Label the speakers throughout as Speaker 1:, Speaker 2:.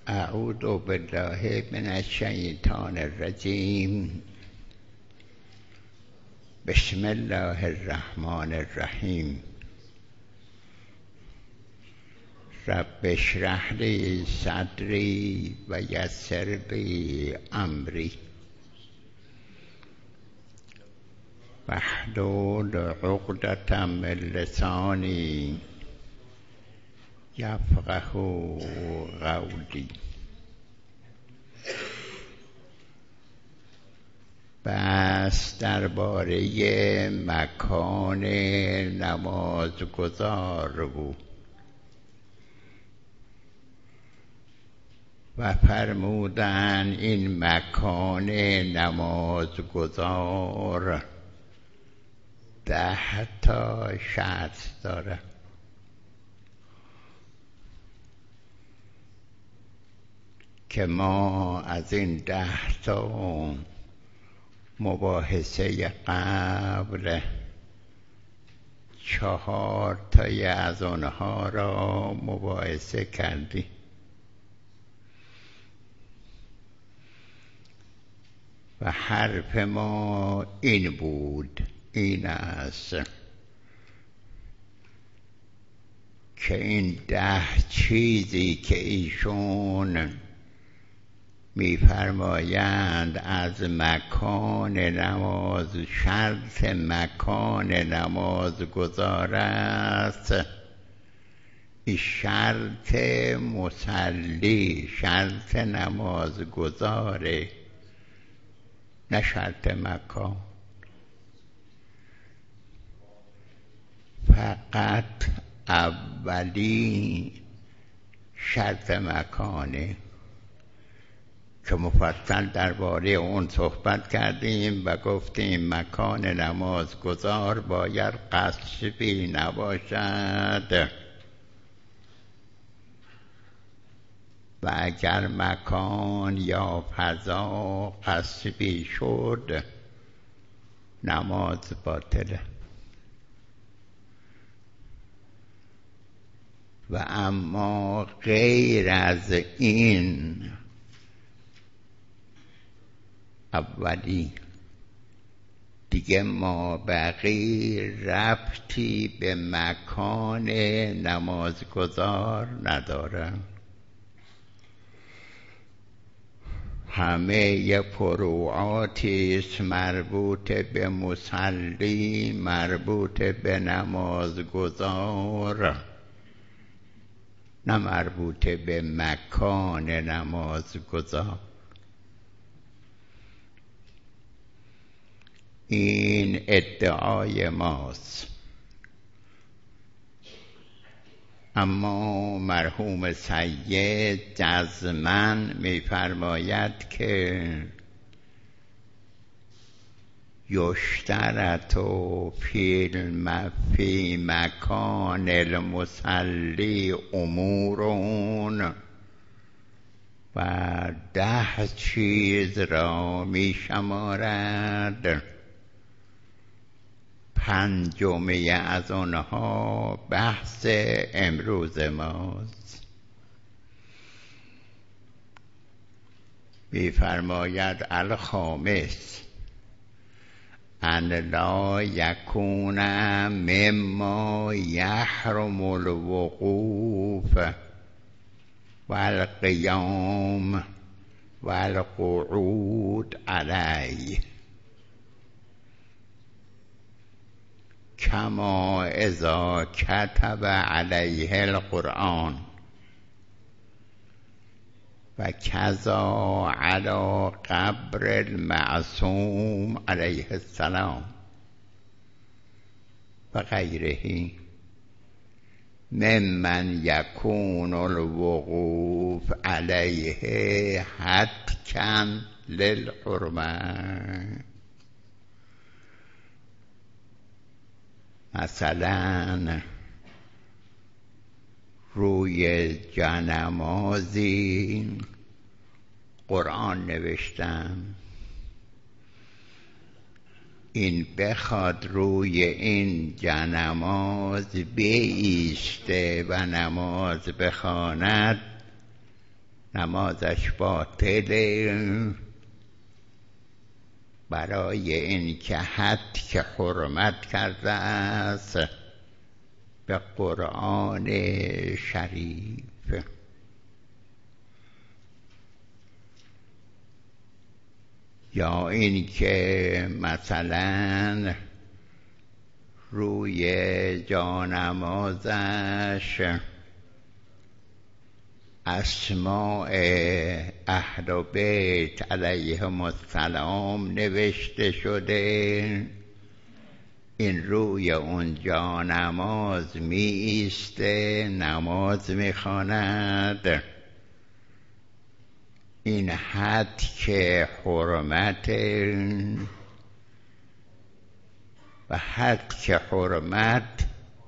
Speaker 1: اعوذ بالله من الشیطان الرجیم. بسم الله الرحمن الرحیم. رب اشرح لی صدری و یسر لی امری واحلل عقدة من لسانی یفقه قولی. بس درباره مکان نمازگزار بود و فرمودن این مکان نمازگزار 10 تا شرط داره. که ما از این 10 تا مباحثه قبل 4 تای از آنها را مباحثه کردیم و حرف ما این بود، این است که این 10 چیزی که ایشون می‌فرمایند از مکان نماز، شرط مکان نماز گذار است، این شرط مصلی، شرط نماز گذاره، نه شرط مکان. فقط اولی شرط مکانه که مفصل درباره اون صحبت کردیم و گفتیم مکان نمازگزار باید غصبی نباشد و اگر مکان یا فضا غصبی شد نماز باطله. و اما غیر از این اولی دیگه ما بقی ربطی به مکان نمازگزار نداره. همه فروعاتی است مربوط به مصلی، مربوط به نمازگزار، نه مربوط به مکان نمازگزار. این ادعای ماست. اما مرحوم سید جزماً می‌فرماید که یشترط فی مکان المصلی امورون و 10 چیز را می‌شمارد. 5می از آنها بحث امروز ماست. می‌فرماید الخامس ان لا یکون مما یحرم الوقوف والقیام والقعود علیه کما اذا کتب علیه القرآن و کذا علی قبر المعصوم علیه السلام و غیره ممن یکون الوقوف علیه حتکا للحرمه. مثلا روی جانمازی قرآن نوشتم، این بخواد روی این جانماز بایسته و نماز بخواند نمازش باطله، برای این که حد که حرمت کرده است به قرآن شریف. یا این که مثلا روی جانمازش اسماء اهل بیت علیهم السلام نوشته شده، این روی اون جانماز می ایسته، نماز می خواند. این حد که حرمت و حد که حرمت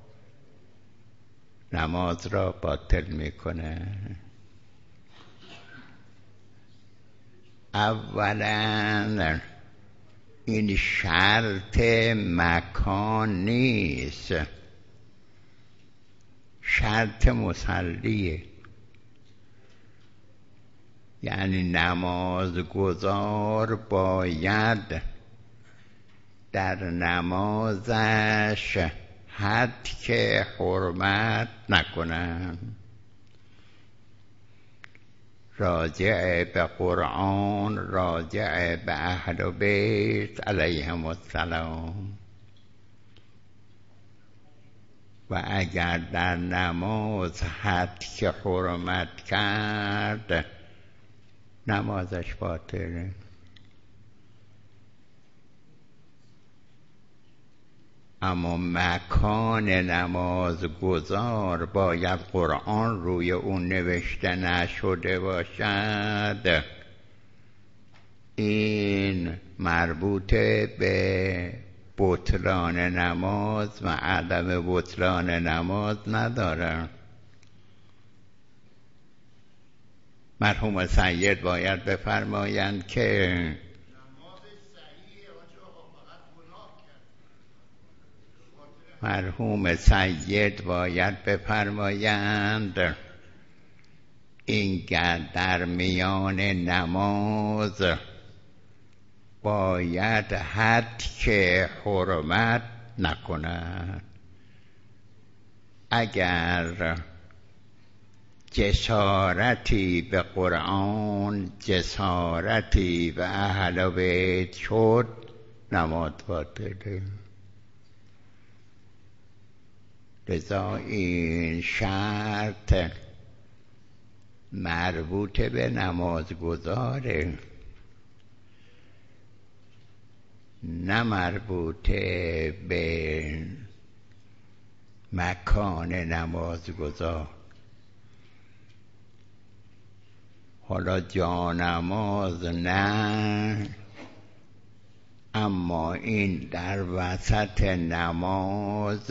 Speaker 1: نماز را باطل میکنه. اولا این شرط مکان نیست، شرط مصلیه. یعنی نمازگزار باید در نمازش حد که حرمت نکنن، راجع به قرآن، راجع به اهل بیت علیهم السلام. و اگر در نماز حد که حرمت کرد نمازش باطله. اما مکان نمازگزار باید قرآن روی اون نوشته نشده باشد. این مربوط به بطلان نماز و عدم بطلان نماز نداره. مرحوم سید باید بفرمایند که مرحوم سید باید بفرمایند اینکه در میان نماز باید حد که حرمت نکند. اگر جسارتی به قرآن، جسارتی به اهل بیت شد، نماز باطله. لذا این شرط مربوط به نمازگزاره، نه مربوط به مکان نمازگزار. حالا جانماز نه، اما این در وسط نماز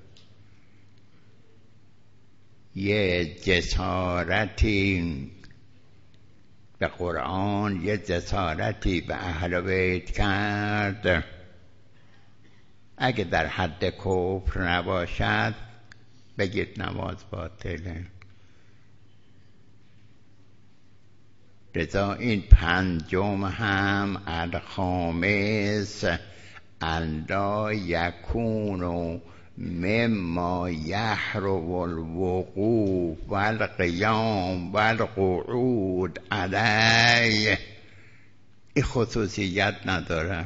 Speaker 1: یه جسارتی به قرآن، یه جسارتی به اهل بیت کرد، اگه در حد کفر نباشد بگید نماز باطله. لذا این پنجم هم الخامس الا یکون مما یحرم الوقوف والقیام والقعود علیه. این خصوصیت نداره.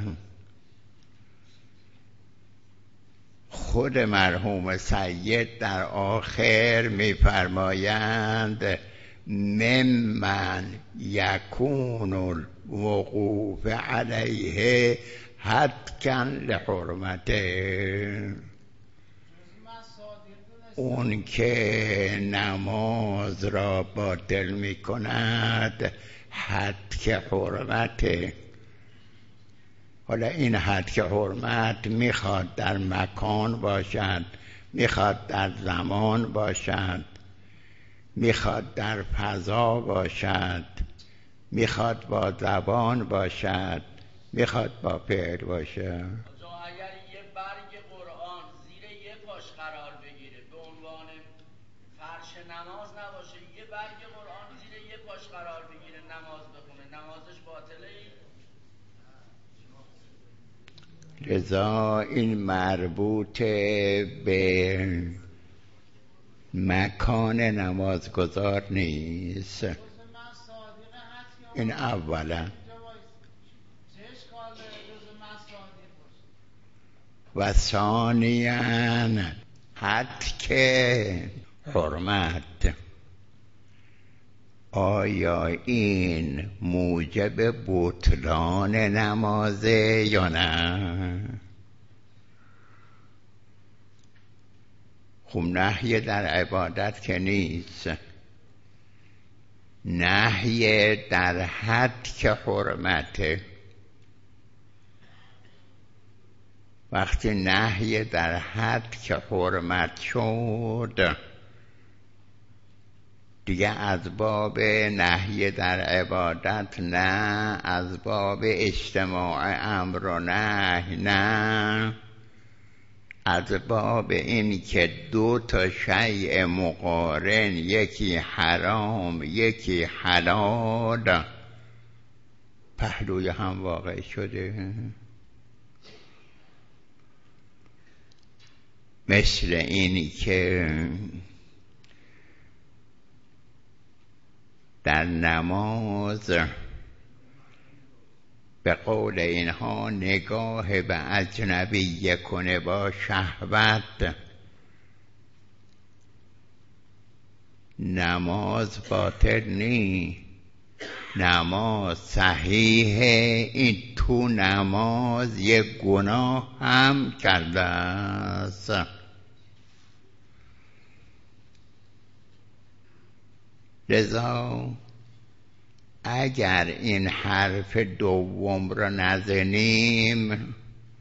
Speaker 1: خود مرحوم سید در آخر می‌فرمایند ممن یکون الوقوف علیه حتما لحرمته. اون که نماز را باطل می کند حد که حرمته. حالا این حد که حرمت میخواد در مکان باشد، میخواد در زمان باشد، میخواد در فضا باشد، میخواد با زبان باشد، میخواد با فعل باشد.
Speaker 2: اگر یه برگ قرآن زیر یه پاش قرار بگیره به عنوان فرش نماز نباشه، یه برگ قرآن زیر یه پاش پاش قرار بگیره نماز بخونه نمازش باطله ای؟
Speaker 1: لذا این مربوط به مکان نمازگزار نیست. این اولا. و ثانیاً حد که حرمت، آیا این موجب بطلان نمازه یا نه؟ خب نهی در عبادت که نیست، نهی در حد که حرمته. وقتی نهی در حد که حرمت شد دیگه از باب نهی در عبادت نه، از باب اجتماع امر و نهی نه، از باب این که دو تا شیء مقارن، یکی حرام یکی حلال، پهلوی هم واقع شده. مثل اینی که در نماز به قول اینها نگاه به اجنبی کنه با شهوت، نماز باطل نی، نماز صحیحه. این تو نماز یک گناه هم کرده است. لذا اگر این حرف دوم را نزنیم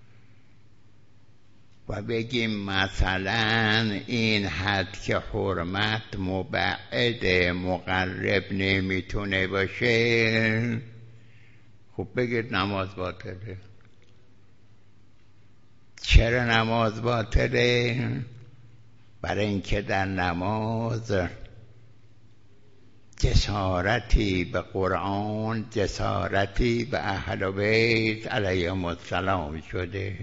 Speaker 1: و بگیم مثلا این حد که حرمت مبعد مقرب نمیتونه باشه، خب بگید نماز باطله. چرا نماز باطله؟ برای اینکه در نماز جسارتی به قرآن، جسارتی به اهل بیت علیهم السلام شده.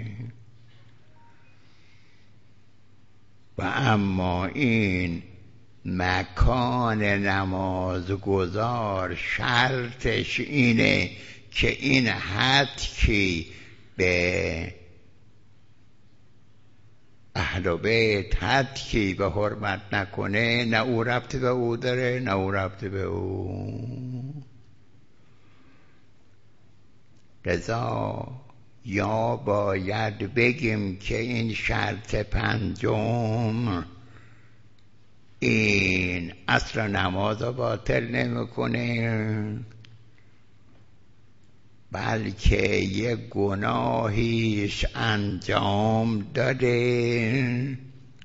Speaker 1: و اما این مکان نمازگزار شرطش اینه که این حد که به اهل بیت حد که به حرمت نکنه، نه او ربط به او داره نه او ربط به او. لذا یا باید بگیم که این شرط پنجم این اصل نماز رو باطل نمیکنه، بلکه یک گناهیش انجام داده.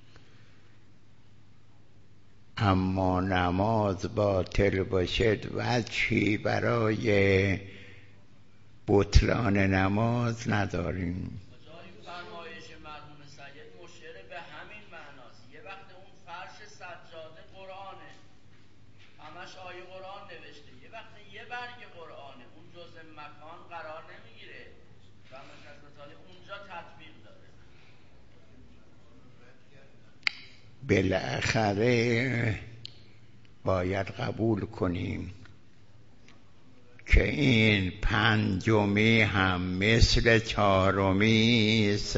Speaker 1: اما نماز باطل باشد وجهی برای بطلان نماز نداریم.
Speaker 2: فرمایش مرحوم سید مشیر به همین معناست. یه وقت اون فرش سجاده قرآنه، همش آیه قرآن نوشته، یه وقت یه برگ قرآنه، اون جزء مکان قرار نمیگیره و مثلا اونجا تطبیق داره.
Speaker 1: بالاخره باید قبول کنیم که این پنجمی هم مثل چهارمی است،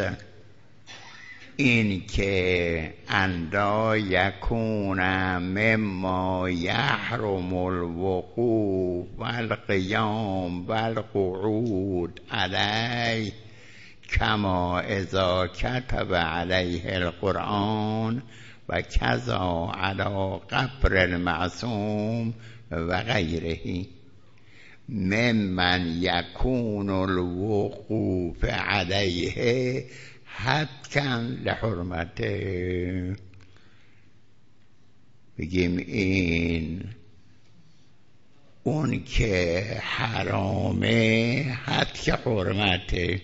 Speaker 1: این که اندا یکون مما یحرم الوقوف والقیام والقعود علیه کما اذا کتب علیه القرآن و کذا علی قبر المعصوم و غیره ممن یکون الوقوف علیه حتما لحرمته. بگیم این اون که حرامه حد که حرمته،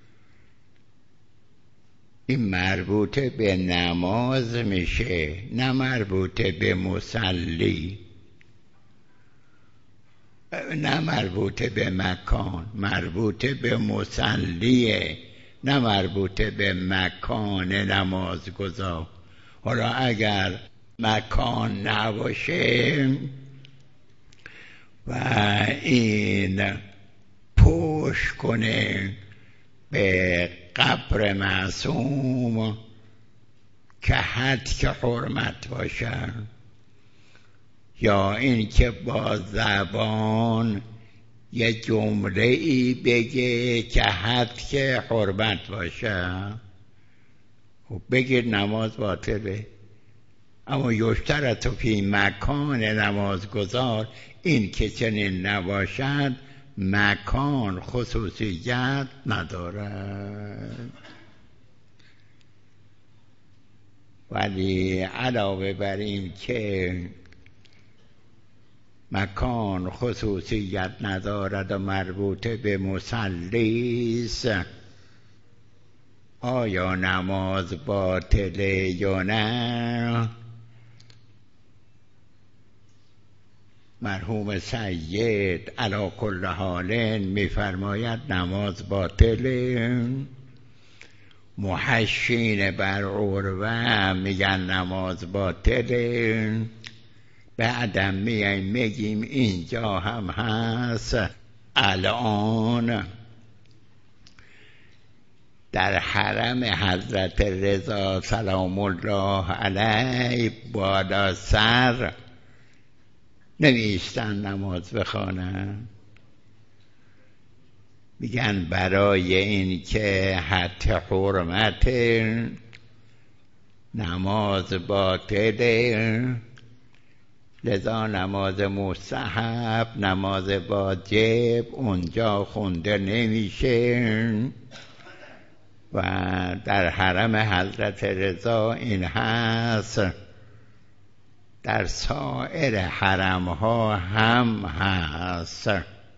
Speaker 1: این مربوط به نماز میشه نه مربوط به مصلی. نه مربوط به مکان، مربوط به مصلیه، نه مربوط به مکان نمازگزار. حالا اگر مکان نباشه و این پشت کنه به قبر معصوم که حد که حرمت باشه، یا این که با زبان یه جمله ای بگه که حد که حرمت باشه، خب بگیر نماز باطله. اما یشترط فی مکان نمازگزار، این که چنین نباشد مکان خصوصیت ندارد. ولی علاوه بر این که مکان خصوصیت ندارد و مربوط به مصلیست، آیا نماز باطله یا نه؟ مرحوم سید علی کل حال میفرماید نماز باطله. محشین بر عروه میگن نماز باطله. بعدم میگیم اینجا هم هست. الان در حرم حضرت رضا سلام الله علیه بالا سر نمیستن نماز بخوانن، میگن برای این که حد حرمت نماز باطله، لذا نماز مستحب، نماز واجب اونجا خونده نمیشه. و در حرم حضرت رضا این هست، در سایر حرم ها هم هست.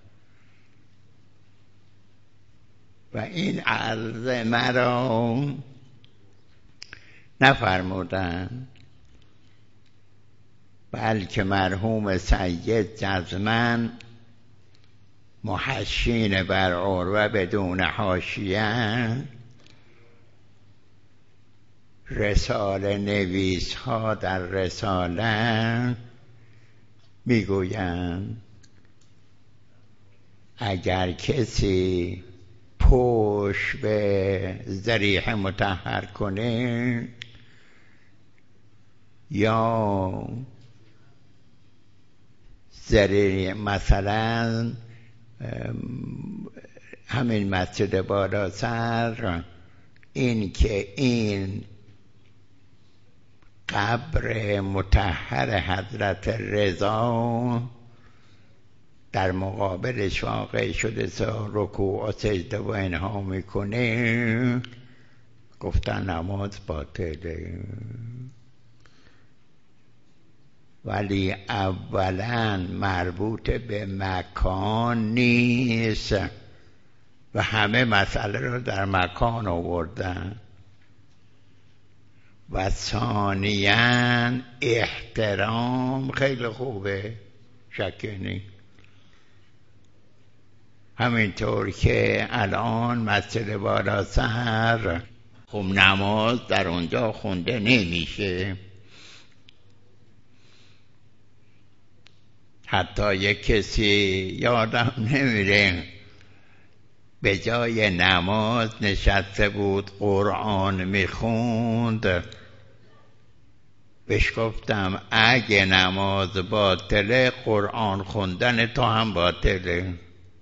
Speaker 1: و این عرض مرا نفرمودن، بلکه مرحوم سید جزمن محشین بر عروه بدون حاشیه، رساله نویس ها در رساله میگویند اگر کسی پشت به ذریح مطهر کنه یا ذریح، مثلا همین مسجد بالا سر، این که این قبر مطهر حضرت رضا در مقابلش واقع شده، رکوع و سجده و اینها میکنه، گفتن نماز باطله. ولی اولا مربوط به مکان نیست و همه مسئله رو در مکان آوردن. و ثانیاً احترام خیلی خوبه، شکی نیست. همینطور که الان مسجد بالا سر خب نماز در اونجا خونده نمیشه، حتی یک کسی یادم نمیره به جای نماز نشسته بود قرآن میخوند، بهش گفتم اگه نماز باطله قرآن خوندن تو هم باطله.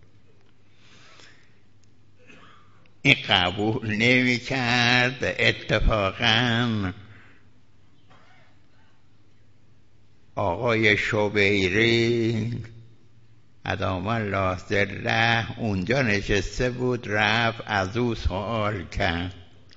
Speaker 1: این قبول نمی کرد. اتفاقا آقای شبیری ادام الله ظله اونجا نشسته بود، رفت از او سوال کرد.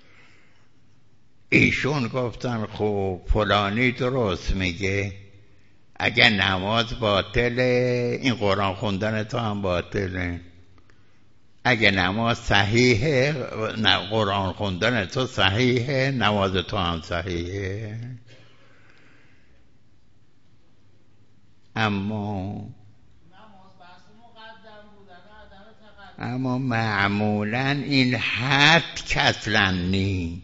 Speaker 1: ایشون گفتن خب فلانی درست میگه، اگه نماز باطله این قرآن خوندن تو هم باطله، اگه نماز صحیحه قرآن خوندن تو صحیحه، نماز تو هم صحیحه. اما
Speaker 3: نماز بحث
Speaker 1: اما معمولا این حد کسلن نی.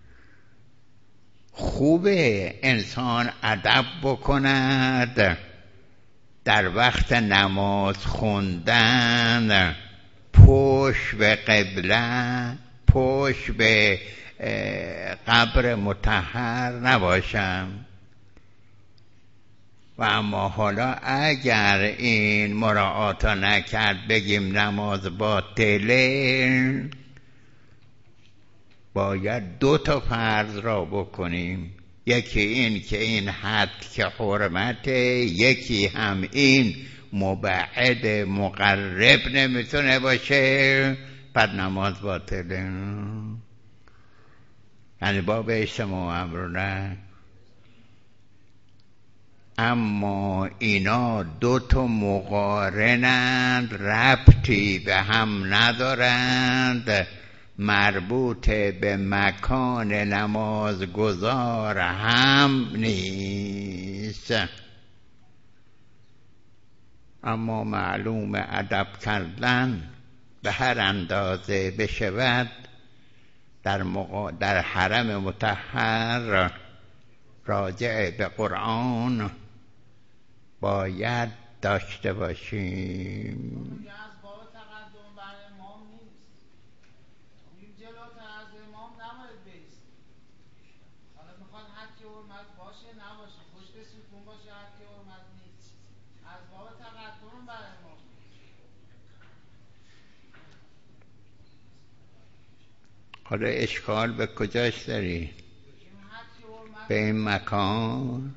Speaker 1: خوبه انسان ادب بکند در وقت نماز خوندن، پشت به قبله، پشت به قبر مطهر نباشم. و اما حالا اگر این مراعات نکرد بگیم نماز باطله، باید 2 فرض را بکنیم. یکی این که این حد که حرمته، یکی هم این مبعد مقرب نمیتونه باشه، بعد نماز باطله. یعنی باب اجتماع امرونه. اما اینا 2 مقارنند، ربطی به هم ندارند، مربوط به مکان نمازگزار هم نیست. اما معلوم ادب کردن به هر اندازه بشود در حرم مطهر راجع به قرآن باید داشته باشیم. حالا اشکال به کجاش داری؟ به این مکان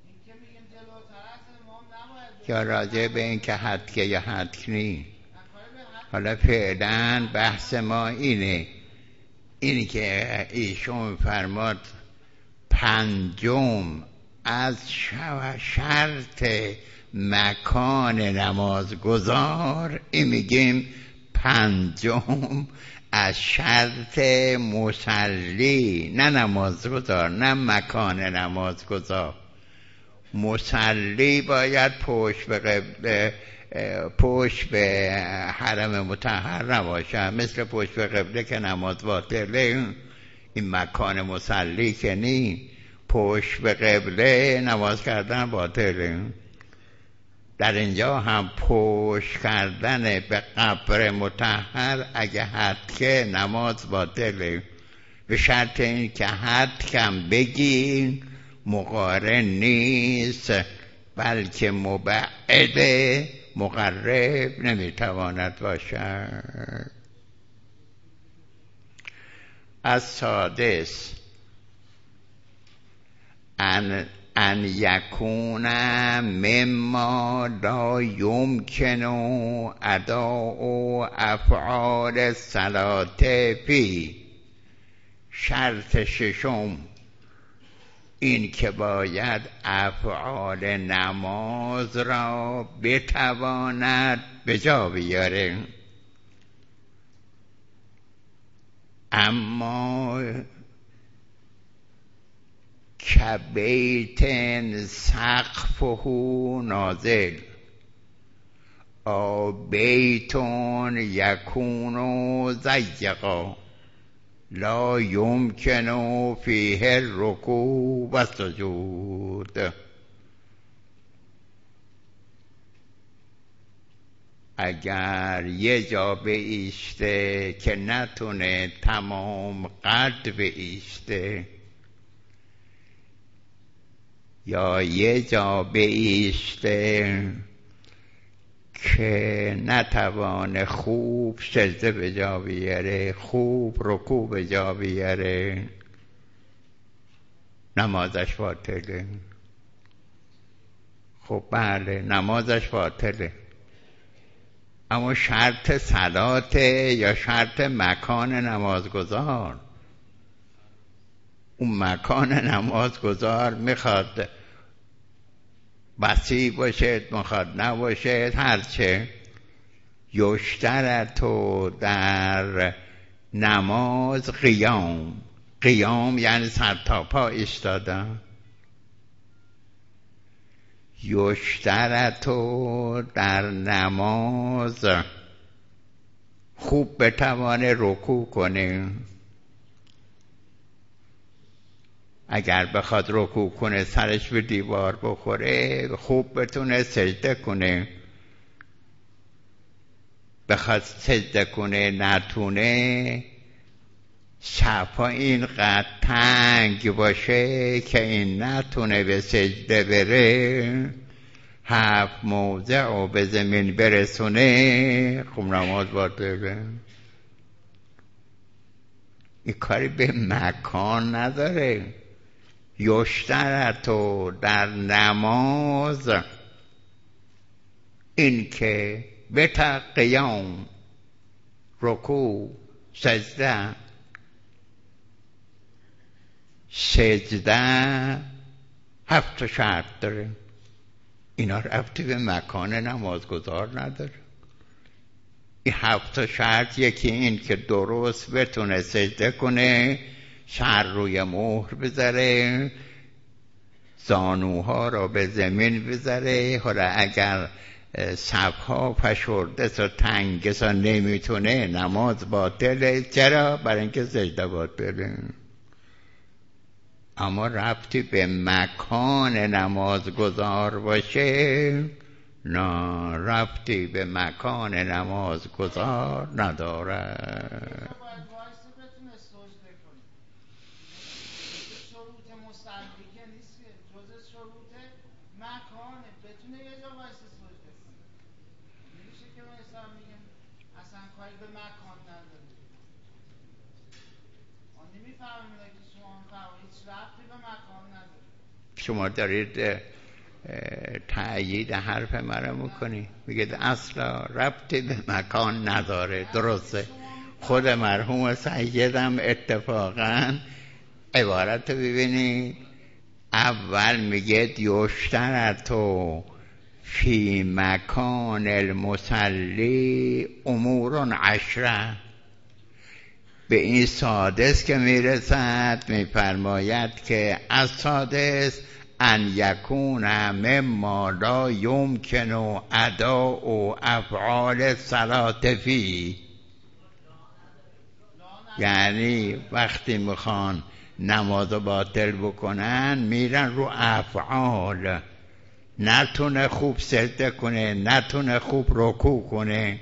Speaker 1: یا راجع به این که حد یا حد نی؟ حالا فعلا بحث ما اینه که ایشون فرماد 5 از شرط مکان نمازگزار، این میگیم 5 از شرط مصلی، نه نمازگزار، نه مکان نمازگزار. مصلی باید پشت به قبله، پشت به حرم مطهر نباشه. مثل پشت به قبله که نماز باطله، این مکان مصلی که نی، پشت به قبله نماز کردن باطله. در اینجا هم پشت کردن به قبر مطهر اگه حد که نماز باطله، به شرط این که حد کم بگین مقارن نیست، بلکه مبعد مقرب نمیتواند باشد. از سادس ان یکون مما لا یمکن اداء افعال الصلاة فی. شرط 6 این که باید افعال نماز را بتواند به جا بیاره. اما کبیت سقفه نازل او بیت یکون ضیقا لا یمکن فیه الرکوع و السجود. اگر یه جا بایسته که نتونه تمام قد بایسته، یا یه جا بایسته که نتوانه خوب سجده به جا بیاره، خوب رکوع به جا بیاره، نمازش باطله. خب بله نمازش باطله، اما شرط صلاته یا شرط مکان نمازگزار؟ اون مکان نمازگزار میخواد وسیع باشه، میخواد نباشه، هرچه. یشترط در نماز قیام. قیام یعنی سر تا پا ایستادن. یشترط در نماز خوب بتوانه رکوع کنه. اگر بخواد رکوع کنه سرش به دیوار بخوره، خوب بتونه سجده کنه. بخواد سجده کنه نتونه، شبها اینقدر تنگ باشه که این نتونه به سجده بره، 7 موضع و به زمین برسونه، خب نماز باطله. این کاری به مکان نداره. یشترطو در نماز این که به قیام، رکوع، سجده 7 شرط داره. اینا ربطی به مکان نمازگزار نداره. این 7 شرط، یکی این که درست بتونه سجده کنه، سر روی مهر بذاره، زانوها را به زمین بذاره. حالا اگر صفها فشرده و تنگه و نمیتونه، نماز باطله. چرا؟ برای اینکه سجده باطله. اما ربطی به مکان نمازگزار باشه، نه، ربطی به مکان نمازگزار نداره. شما دارید تأیید حرف مرا میکنی، میگید اصلا ربطی به مکان نداره. درسته. خود مرحوم سیدم اتفاقا عبارت ببینید، اول میگه یشترطو فی مکان المصلی امور 10. به این سادس که میرسد میفرماید که از سادس ان یکون مما لا یمکن اداء افعال الصلاة فی. یعنی وقتی میخوان نماز باطل بکنن میرن رو افعال، نتونه خوب سجده کنه، نتونه خوب رکوع کنه،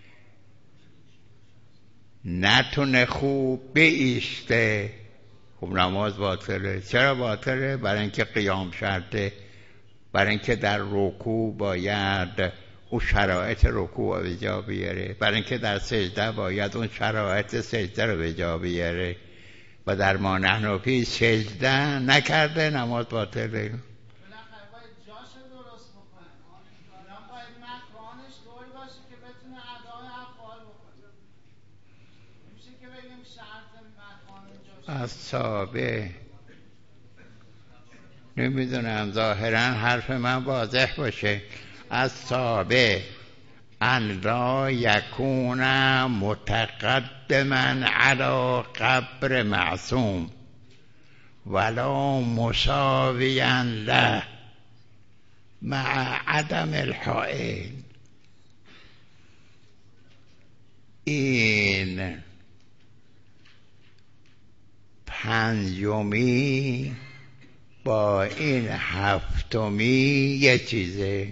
Speaker 1: نتونه خوب بایسته، خب نماز باطله. چرا باطله؟ برای اینکه قیام شرطه، برای اینکه در رکوع باید اون شرایط رکوع رو به جا بیاره، برای اینکه در سجده باید اون شرایط سجده رو به جا بیاره، و در ما نحن فی سجده نکرده، نماز باطله. از صحابه نمیدونم، ظاهرا حرف من واضح باشه. از صحابه ان لا یکون متقدما علی قبر معصوم ولا مساویا له مع عدم الحائل. این پنجمی با این هفتمی یه چیزه.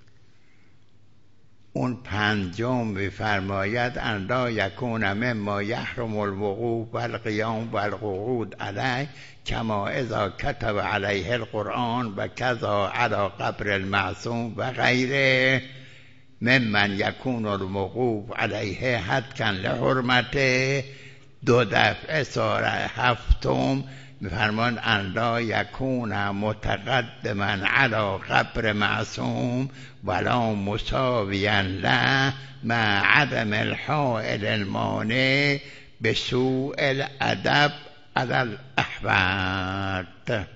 Speaker 1: اون پنجم می‌فرماید ان لا یکون مما یحرم الوقوف والقیام والقعود علیه کما اذا کتب علیه القرآن و کذا علی قبر المعصوم و غیره ممن یکون الوقوف علیه حتما لحرمته. 2 دفعه ساره هفتم میفرمان ان لا یکون متقدما علی قبر معصوم ولا مساویا له مع عدم الحائل المانع بسوء الادب علی الاحوات.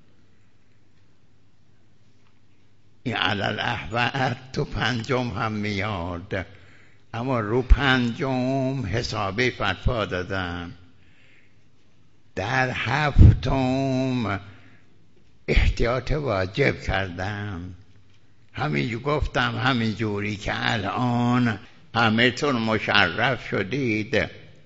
Speaker 1: این علی الاحوات تو پنجم هم میاد، اما رو پنجم حسابی فتوا دادم. در هفتم احتیاط واجب کردم. همینجور گفتم همینجوری که الان همه تون مشرف شدید.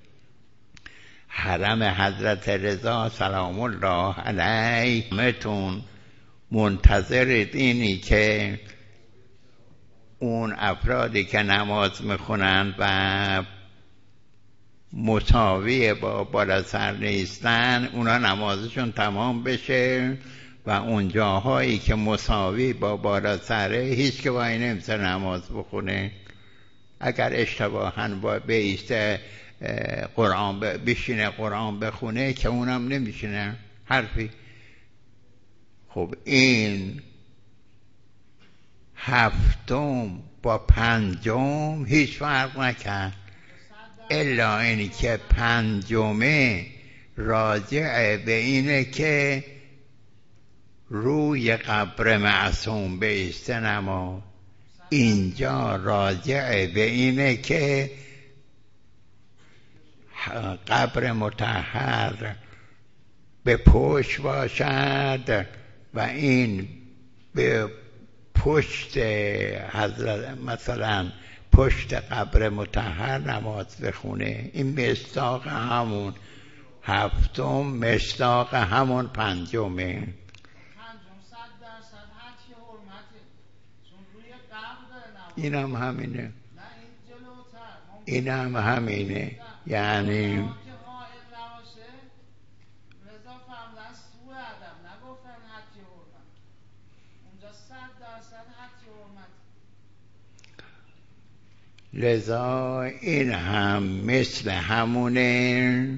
Speaker 1: حرم حضرت رضا سلام الله علیه همه تون منتظر اینی که اون افرادی که نماز میخونند و مساوی با بالا سر نیستن اونا نمازشون تمام بشه و اون جاهایی که مساوی با بالا سره هیچ که وای نمیشه نماز بخونه. اگر اشتباهاً بیسته قرآن بشینه قرآن بخونه که اونم نمیشینه حرفی. خب این هفتم با پنجم هیچ فرق نکرد، الا اینی که پنجمه راجع به اینه که روی قبر معصوم بیسته نماز. اینجا راجع به اینه که قبر مطهر به پشت باشد و این به پشت حضرت مثلا پشت قبر مطهر نماز بخونه. این مصداق همون هفتم، مصداق همون پنجمه. این هم همینه، این هم همینه. یعنی لذا این هم مثل همونه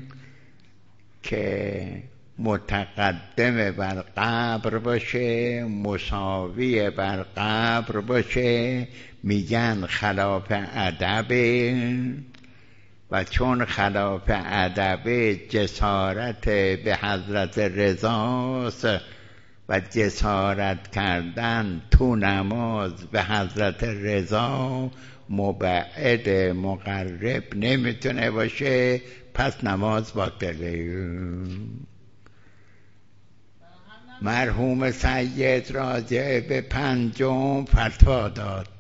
Speaker 1: که متقدم بر قبر باشه، مساوی بر قبر باشه، میگن خلاف ادبه. و چون خلاف ادبه جسارت به حضرت رضاست و جسارت کردن تو نماز به حضرت رضا مبعد مقرب نمیتونه باشه، پس نماز باطله. مرحوم سید راجع به پنجم فتوا داد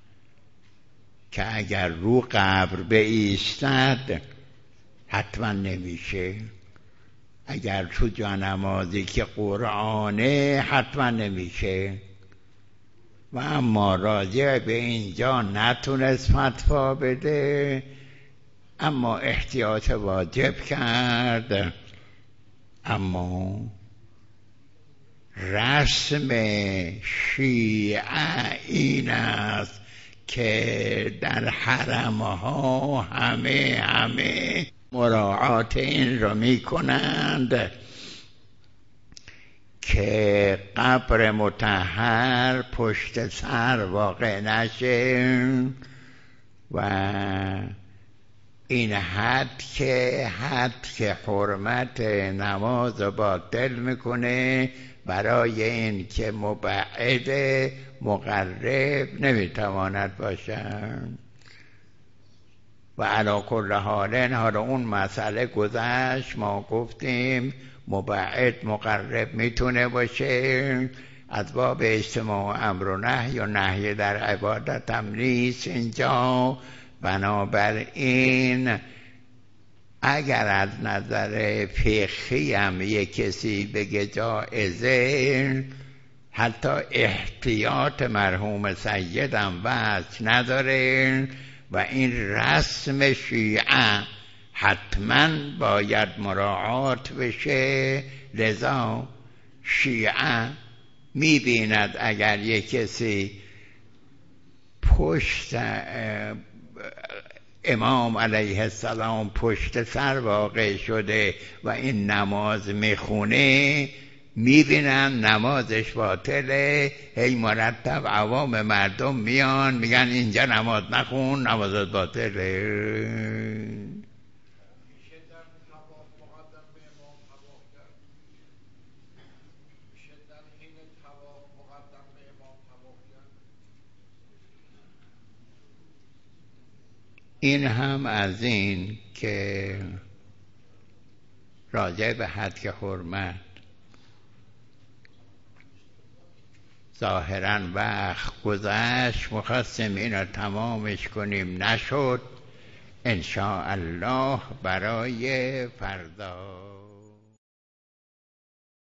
Speaker 1: که اگر رو قبر بایستد حتما نمیشه، اگر تو جانمازی که قرآنه حتما نمیشه. و اما راجع به اینجا نتونست فتوا بده، اما احتیاط واجب کرد. اما رسم شیعه این است که در حرمها همه مراعات این رو می کنند که قبر مطهر پشت سر واقع نشه و این حد که حرمت نماز باطل میکنه، برای این که مبعد مقرب نمیتواند باشد. و علی کل حال حالا اون مسئله گذشت، ما گفتیم مبعد مقرب میتونه باشه، از باب اجتماع امر و نهی و نهی در عبادت هم نیست اینجا. بنابراین اگر از نظر فقهی هم یک کسی بگه جایزه، حتی احتیاط مرحوم سیدم وجه نداره و این رسم شیعه حتما باید مراعات بشه. لذا شیعه میبیند اگر یک کسی پشت امام علیه السلام پشت سر واقع شده و این نماز میخونه، میبینن نمازش باطله، هی مرتب عوام مردم میان میگن اینجا نماز نخون، نمازت باطله. این هم از این که راجع به حد حرمت. ظاهرا وقت گذشت، مخواستیم اینو تمامش کنیم نشد، انشاءالله برای فردا.